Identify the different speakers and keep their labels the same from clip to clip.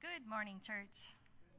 Speaker 1: Good morning, church.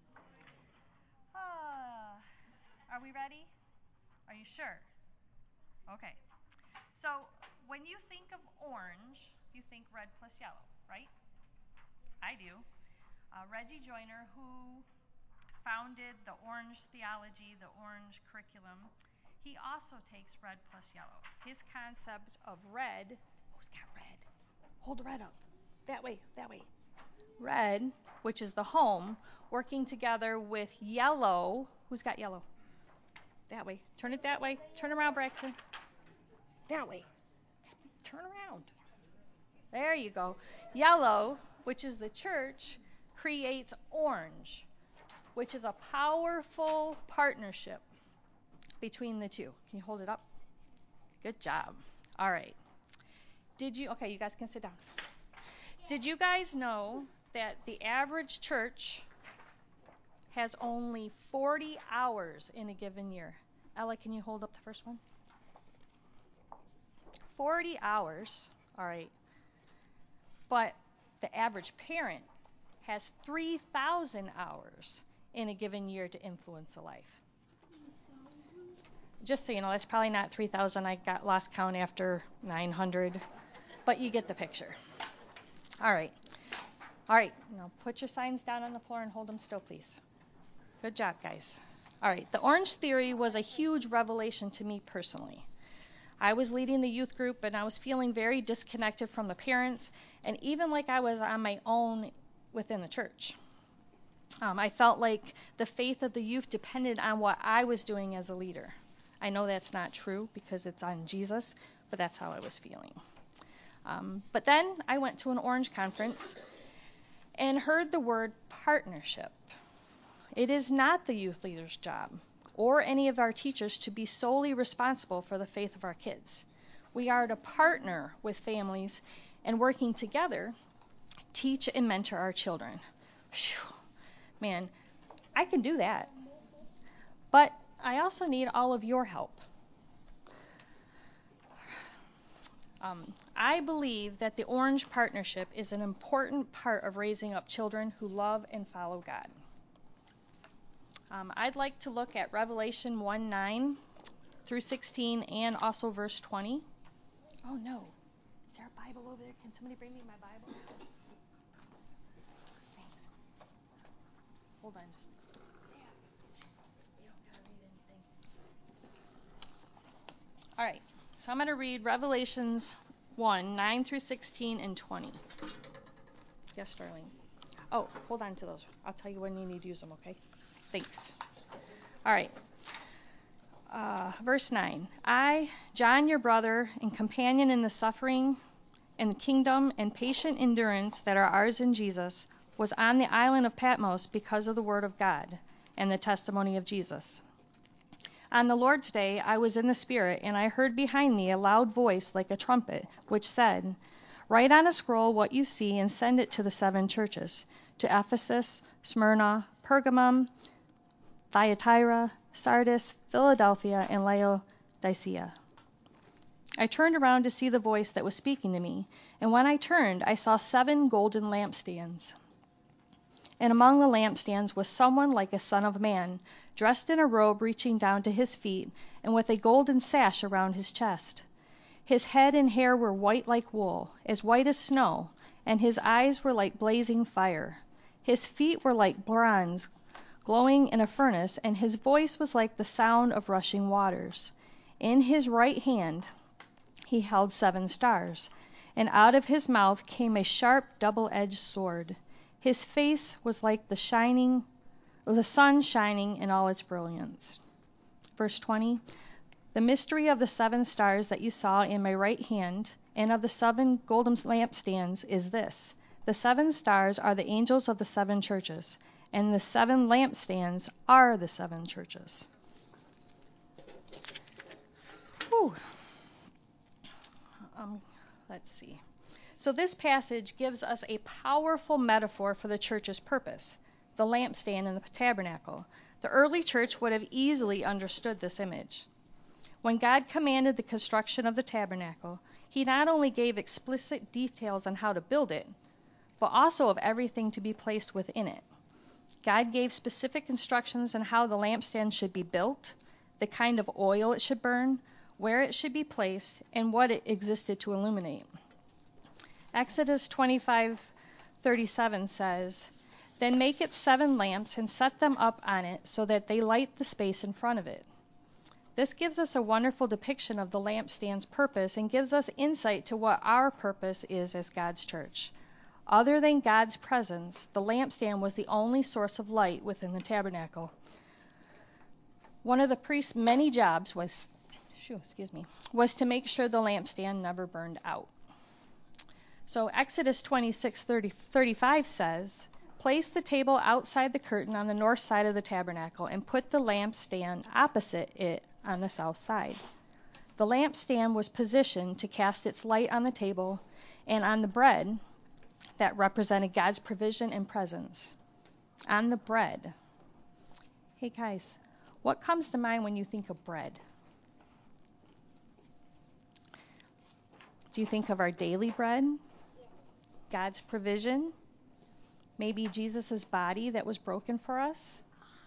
Speaker 1: Uh, are we ready? Are you sure? Okay. So, when you think of orange, you think red plus yellow, right? I do. Reggie Joyner, who founded the orange theology, the orange curriculum, he also takes red plus yellow. His concept of red, who's got red? Hold the red up. That way, that way. Red, which is the home, working together with yellow. Who's got yellow? That way. Turn it that way. Turn around, Braxton. That way. Turn around. There you go. Yellow, which is the church, creates orange, which is a powerful partnership between the two. Can you hold it up? Good job. All right. Okay, you guys can sit down. Did you guys know that the average church has only 40 hours in a given year? Ella, can you hold up the first one? 40 hours, all right. But the average parent has 3,000 hours in a given year to influence a life. Just so you know, that's probably not 3,000. I got lost count after 900, but you get the picture. All right. All right, now put your signs down on the floor and hold them still, please. Good job, guys. All right, the orange theory was a huge revelation to me personally. I was leading the youth group, and I was feeling very disconnected from the parents, and even like I was on my own within the church. I felt like the faith of the youth depended on what I was doing as a leader. I know that's not true because it's on Jesus, but that's how I was feeling. But then I went to an orange conference and heard the word partnership. It is not the youth leader's job or any of our teachers to be solely responsible for the faith of our kids. We are to partner with families and working together, teach and mentor our children. Whew. Man, I can do that. But I also need all of your help. I believe that the Orange Partnership is an important part of raising up children who love and follow God. I'd like to look at Revelation 1:9 through 16 and also verse 20. Oh no, is there a Bible over there? Can somebody bring me my Bible? Thanks. Hold on. You don't gotta read anything. All right, so I'm going to read Revelations 1:9 through 16 and 20. Yes, Darlene. Oh, hold on to those. I'll tell you when you need to use them, okay? Thanks. All right. Verse 9. I, John, your brother and companion in the suffering and the kingdom and patient endurance that are ours in Jesus, was on the island of Patmos because of the word of God and the testimony of Jesus. On the Lord's day, I was in the Spirit, and I heard behind me a loud voice like a trumpet, which said, Write on a scroll what you see and send it to the 7 churches, to Ephesus, Smyrna, Pergamum, Thyatira, Sardis, Philadelphia, and Laodicea. I turned around to see the voice that was speaking to me, and when I turned, I saw 7 golden lampstands. And among the lampstands was someone like a son of man, dressed in a robe reaching down to his feet, and with a golden sash around his chest. His head and hair were white like wool, as white as snow, and his eyes were like blazing fire. His feet were like bronze, glowing in a furnace, and his voice was like the sound of rushing waters. In his right hand he held 7 stars, and out of his mouth came a sharp double-edged sword. His face was like the sun shining in all its brilliance. Verse 20, the mystery of the 7 stars that you saw in my right hand and of the 7 golden lampstands is this. The 7 stars are the angels of the 7 churches, and the 7 lampstands are the 7 churches. Whew. Let's see. So this passage gives us a powerful metaphor for the church's purpose, the lampstand and the tabernacle. The early church would have easily understood this image. When God commanded the construction of the tabernacle, he not only gave explicit details on how to build it, but also of everything to be placed within it. God gave specific instructions on how the lampstand should be built, the kind of oil it should burn, where it should be placed, and what it existed to illuminate. Exodus 25:37 says, "Then make it 7 lamps and set them up on it so that they light the space in front of it." This gives us a wonderful depiction of the lampstand's purpose and gives us insight to what our purpose is as God's church. Other than God's presence, the lampstand was the only source of light within the tabernacle. One of the priest's many jobs was to make sure the lampstand never burned out. So Exodus 26:35 says, "Place the table outside the curtain on the north side of the tabernacle and put the lampstand opposite it on the south side." The lampstand was positioned to cast its light on the table and on the bread that represented God's provision and presence. On the bread. Hey guys, what comes to mind when you think of bread? Do you think of our daily bread? God's provision? Maybe Jesus' body that was broken for us?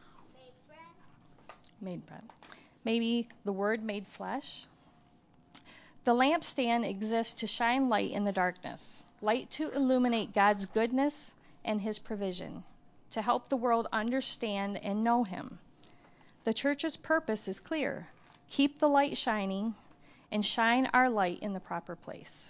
Speaker 1: Made bread. Maybe the Word made flesh? The lampstand exists to shine light in the darkness, light to illuminate God's goodness and His provision, to help the world understand and know Him. The church's purpose is clear. Keep the light shining and shine our light in the proper place.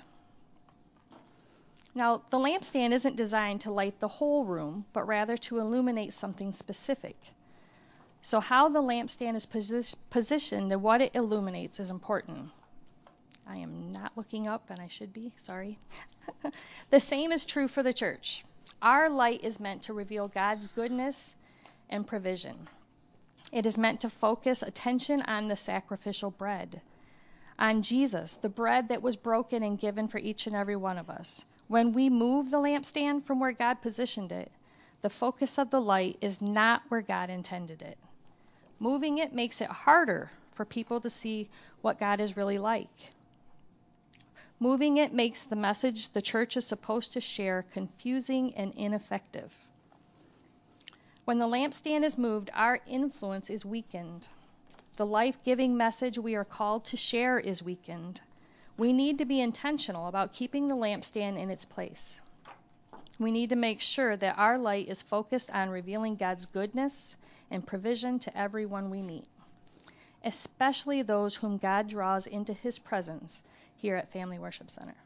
Speaker 1: Now, the lampstand isn't designed to light the whole room, but rather to illuminate something specific. So how the lampstand is positioned and what it illuminates is important. I am not looking up, and I should be, sorry. The same is true for the church. Our light is meant to reveal God's goodness and provision. It is meant to focus attention on the sacrificial bread, on Jesus, the bread that was broken and given for each and every one of us. When we move the lampstand from where God positioned it, the focus of the light is not where God intended it. Moving it makes it harder for people to see what God is really like. Moving it makes the message the church is supposed to share confusing and ineffective. When the lampstand is moved, our influence is weakened. The life-giving message we are called to share is weakened. We need to be intentional about keeping the lampstand in its place. We need to make sure that our light is focused on revealing God's goodness and provision to everyone we meet, especially those whom God draws into His presence here at Family Worship Center.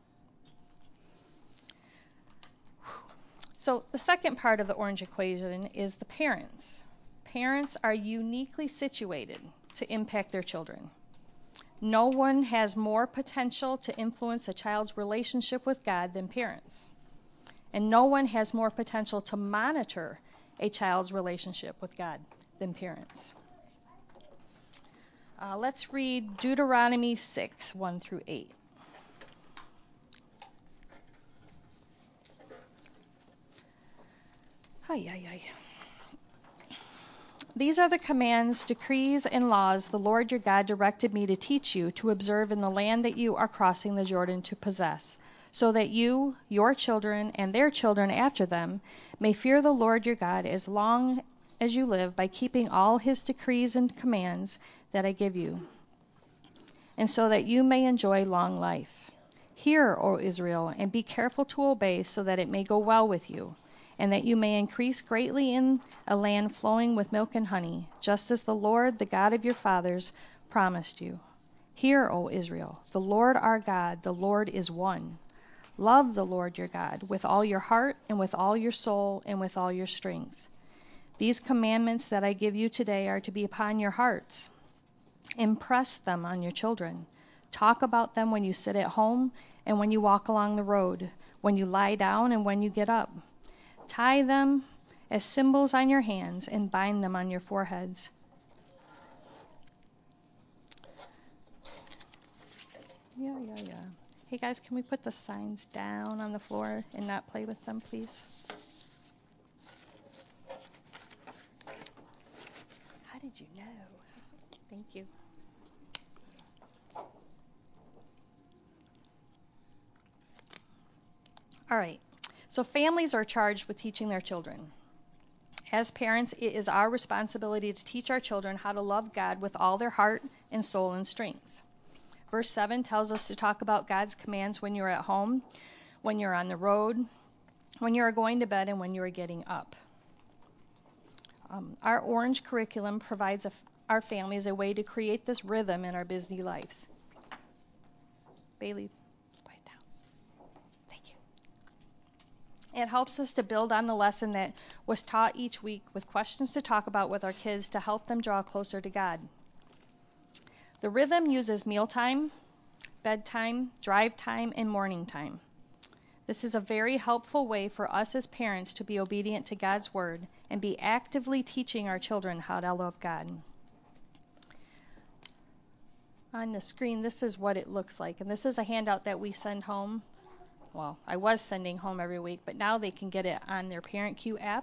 Speaker 1: So the second part of the orange equation is the parents. Parents are uniquely situated to impact their children. No one has more potential to influence a child's relationship with God than parents. And no one has more potential to monitor a child's relationship with God than parents. Let's read Deuteronomy 6, 1 through 8. These are the commands, decrees, and laws the Lord your God directed me to teach you to observe in the land that you are crossing the Jordan to possess, so that you, your children, and their children after them may fear the Lord your God as long as you live by keeping all His decrees and commands that I give you, and so that you may enjoy long life. Hear, O Israel, and be careful to obey, so that it may go well with you, and that you may increase greatly in a land flowing with milk and honey, just as the Lord, the God of your fathers, promised you. Hear, O Israel, the Lord our God, the Lord is one. Love the Lord your God with all your heart and with all your soul and with all your strength. These commandments that I give you today are to be upon your hearts. Impress them on your children. Talk about them when you sit at home and when you walk along the road, when you lie down and when you get up. Tie them as symbols on your hands and bind them on your foreheads. Yeah. Hey guys, can we put the signs down on the floor and not play with them, please? How did you know? Thank you. All right. So families are charged with teaching their children. As parents, it is our responsibility to teach our children how to love God with all their heart and soul and strength. Verse 7 tells us to talk about God's commands when you're at home, when you're on the road, when you are going to bed, and when you are getting up. Our Orange curriculum provides our families a way to create this rhythm in our busy lives. Bailey, quiet down. Thank you. It helps us to build on the lesson that was taught each week with questions to talk about with our kids to help them draw closer to God. The rhythm uses mealtime, bedtime, drive time, and morning time. This is a very helpful way for us as parents to be obedient to God's word and be actively teaching our children how to love God. On the screen, this is what it looks like, and this is a handout that we send home. Well, I was sending home every week, but now they can get it on their ParentCue app.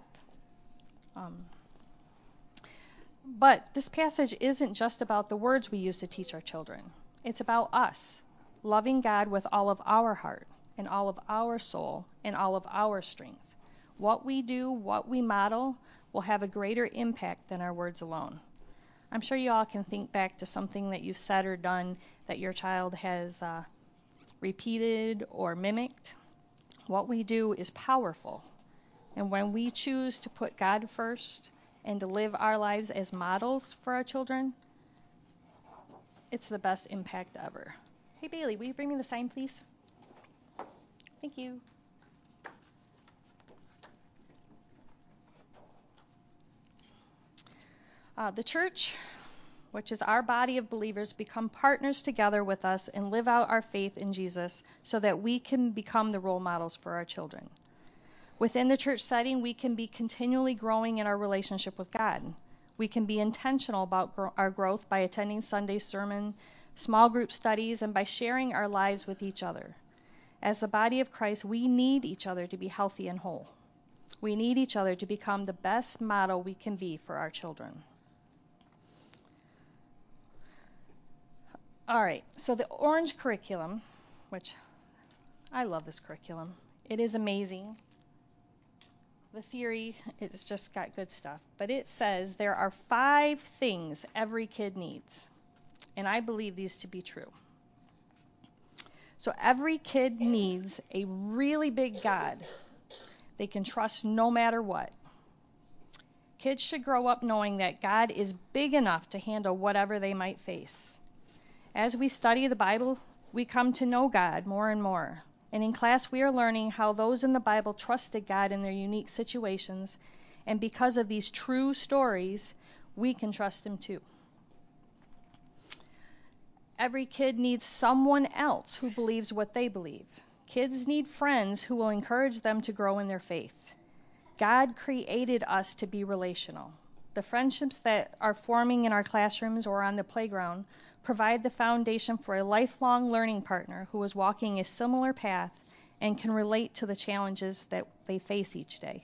Speaker 1: But this passage isn't just about the words we use to teach our children. It's about us, loving God with all of our heart and all of our soul and all of our strength. What we do, what we model, will have a greater impact than our words alone. I'm sure you all can think back to something that you've said or done that your child has repeated or mimicked. What we do is powerful. And when we choose to put God first and to live our lives as models for our children, it's the best impact ever. Hey, Bailey, will you bring me the sign, please? Thank you. The church, which is our body of believers, become partners together with us and live out our faith in Jesus so that we can become the role models for our children. Within the church setting, we can be continually growing in our relationship with God. We can be intentional about our growth by attending Sunday sermon, small group studies, and by sharing our lives with each other. As the body of Christ, we need each other to be healthy and whole. We need each other to become the best model we can be for our children. All right, so the Orange curriculum, which I love this curriculum. It is amazing. The theory, it's just got good stuff. But it says there are 5 things every kid needs. And I believe these to be true. So every kid needs a really big God they can trust no matter what. Kids should grow up knowing that God is big enough to handle whatever they might face. As we study the Bible, we come to know God more and more. And in class, we are learning how those in the Bible trusted God in their unique situations. And because of these true stories, we can trust Him too. Every kid needs someone else who believes what they believe. Kids need friends who will encourage them to grow in their faith. God created us to be relational. The friendships that are forming in our classrooms or on the playground provide the foundation for a lifelong learning partner who is walking a similar path and can relate to the challenges that they face each day.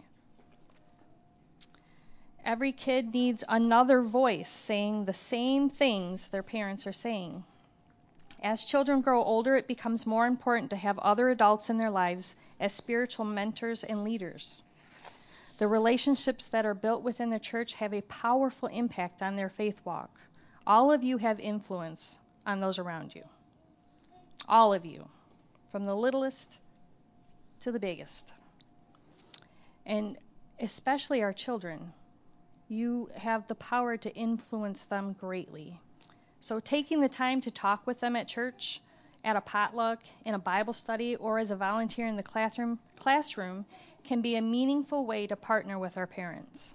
Speaker 1: Every kid needs another voice saying the same things their parents are saying. As children grow older, it becomes more important to have other adults in their lives as spiritual mentors and leaders. The relationships that are built within the church have a powerful impact on their faith walk. All of you have influence on those around you. All of you, from the littlest to the biggest. And especially our children, you have the power to influence them greatly. So taking the time to talk with them at church, at a potluck, in a Bible study, or as a volunteer in the classroom can be a meaningful way to partner with our parents.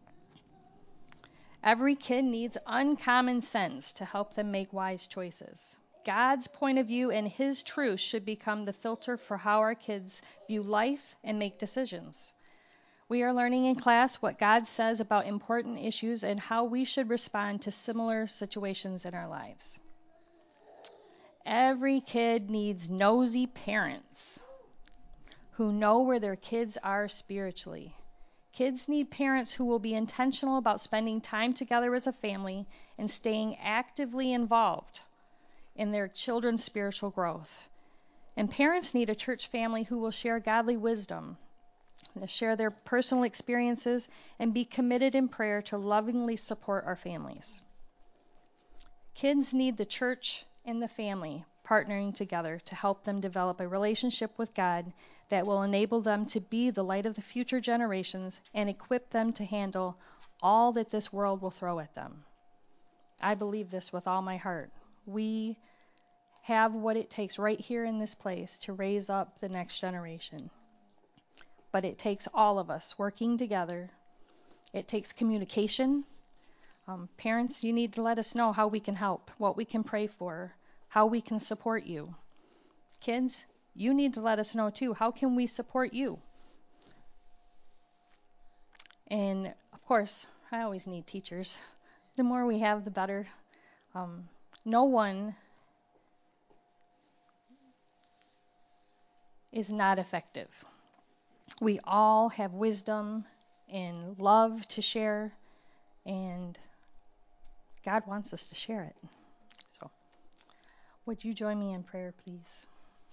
Speaker 1: Every kid needs uncommon sense to help them make wise choices. God's point of view and His truth should become the filter for how our kids view life and make decisions. We are learning in class what God says about important issues and how we should respond to similar situations in our lives. Every kid needs nosy parents who know where their kids are spiritually. Kids need parents who will be intentional about spending time together as a family and staying actively involved in their children's spiritual growth. And parents need a church family who will share godly wisdom share their personal experiences, and be committed in prayer to lovingly support our families. Kids need the church and the family partnering together to help them develop a relationship with God that will enable them to be the light of the future generations and equip them to handle all that this world will throw at them. I believe this with all my heart. We have what it takes right here in this place to raise up the next generation. But it takes all of us working together. It takes communication. Parents, you need to let us know how we can help, what we can pray for, how we can support you. Kids, you need to let us know too, how can we support you? And of course, I always need teachers. The more we have, the better. No one is not effective. We all have wisdom and love to share, and God wants us to share it. So, would you join me in prayer, please?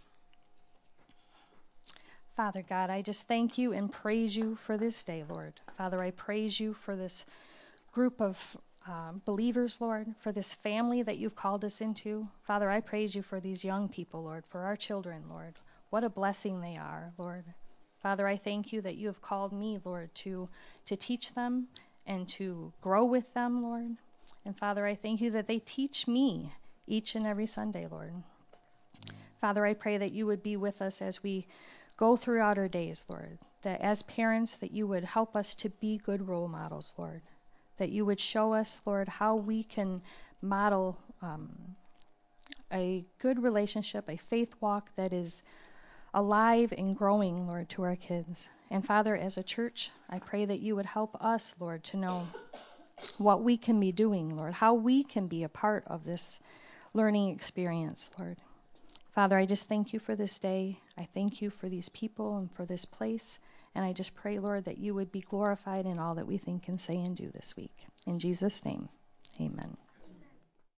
Speaker 1: Father God, I just thank you and praise you for this day, Lord. Father, I praise you for this group of believers, Lord, for this family that you've called us into. Father, I praise you for these young people, Lord, for our children, Lord. What a blessing they are, Lord. Father, I thank you that you have called me, Lord, to teach them and to grow with them, Lord. And Father, I thank you that they teach me each and every Sunday, Lord. Father, I pray that you would be with us as we go throughout our days, Lord. That as parents, that you would help us to be good role models, Lord. That you would show us, Lord, how we can model a good relationship, a faith walk that is alive and growing, Lord, to our kids. And Father, as a church, I pray that you would help us, Lord, to know what we can be doing, Lord, how we can be a part of this learning experience, Lord. Father, I just thank you for this day. I thank you for these people and for this place. And I just pray, Lord, that you would be glorified in all that we think and say and do this week. In Jesus' name, amen.